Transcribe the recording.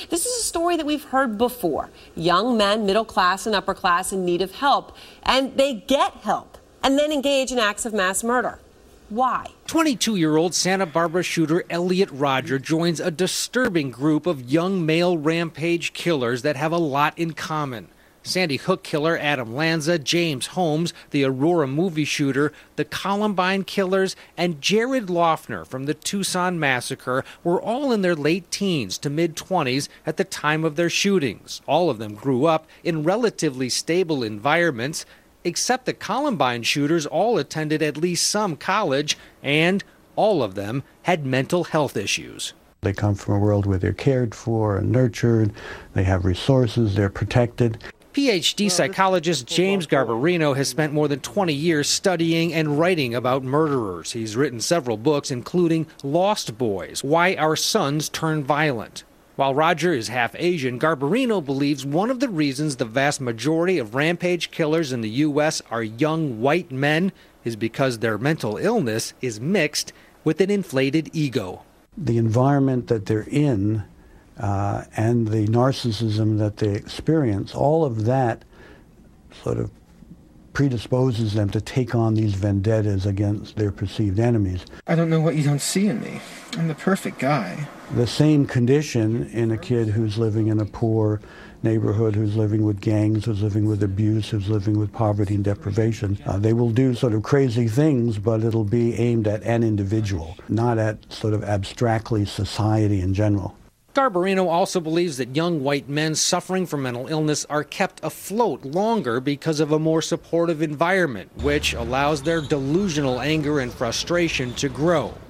This is a story that we've heard before. Young men, middle class and upper class, in need of help, and they get help and then engage in acts of mass murder. Why? 22-year-old Santa Barbara shooter Elliot Rodger joins a disturbing group of young male rampage killers that have a lot in common. Sandy Hook killer Adam Lanza, James Holmes, the Aurora movie shooter, the Columbine killers, and Jared Loughner from the Tucson massacre were all in their late teens to mid-20s at the time of their shootings. All of them grew up in relatively stable environments, except the Columbine shooters all attended at least some college, and all of them had mental health issues. They come from a world where they're cared for and nurtured, they have resources, they're protected. PhD psychologist James Garbarino has spent more than 20 years studying and writing about murderers. He's written several books, including Lost Boys, Why Our Sons Turn Violent. While Rodger is half Asian, Garbarino believes one of the reasons the vast majority of rampage killers in the U.S. are young white men is because their mental illness is mixed with an inflated ego. The environment that they're in and the narcissism that they experience, all of that sort of predisposes them to take on these vendettas against their perceived enemies. I don't know what you don't see in me. I'm the perfect guy. The same condition in a kid who's living in a poor neighborhood, who's living with gangs, who's living with abuse, who's living with poverty and deprivation. They will do sort of crazy things, but it'll be aimed at an individual, not at sort of abstractly society in general. Garbarino also believes that young white men suffering from mental illness are kept afloat longer because of a more supportive environment, which allows their delusional anger and frustration to grow.